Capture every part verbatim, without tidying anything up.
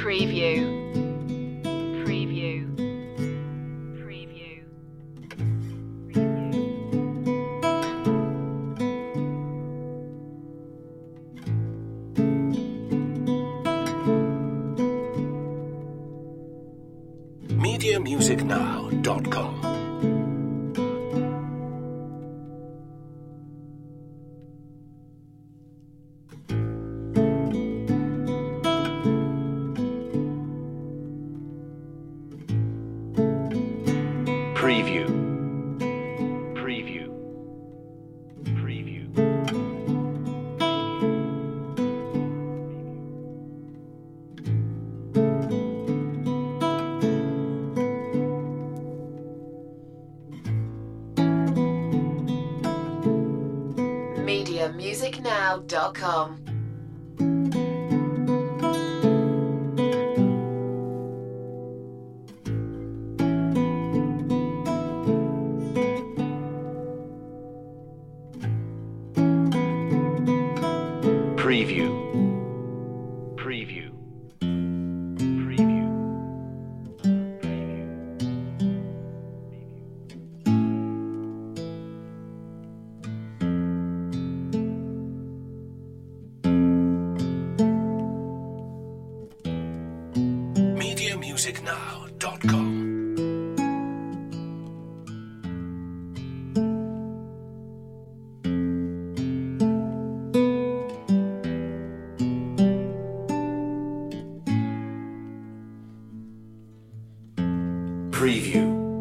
Preview. Preview. Preview. media music now dot com. Preview. Preview. Preview. media music now dot com. Preview. Preview. Preview. media music now dot com. Preview.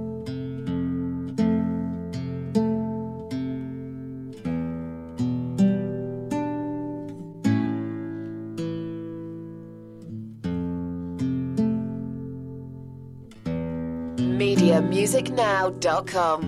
media music now dot com.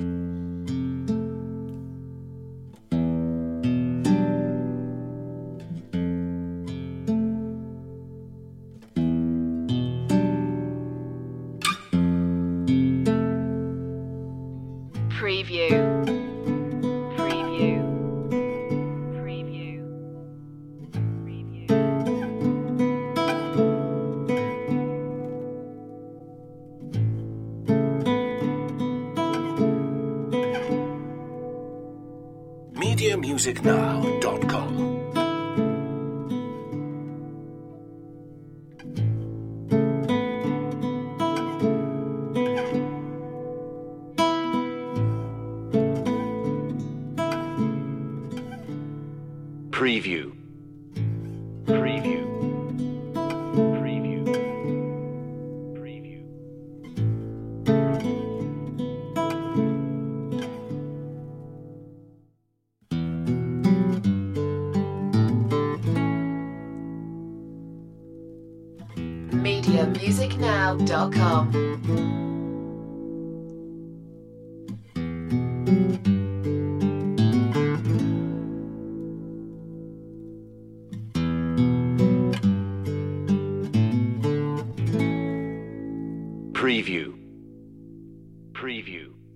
Preview. Preview. Preview. Preview. media music now dot com. Preview. Preview. Preview. Preview. media music now dot com. Preview. Preview.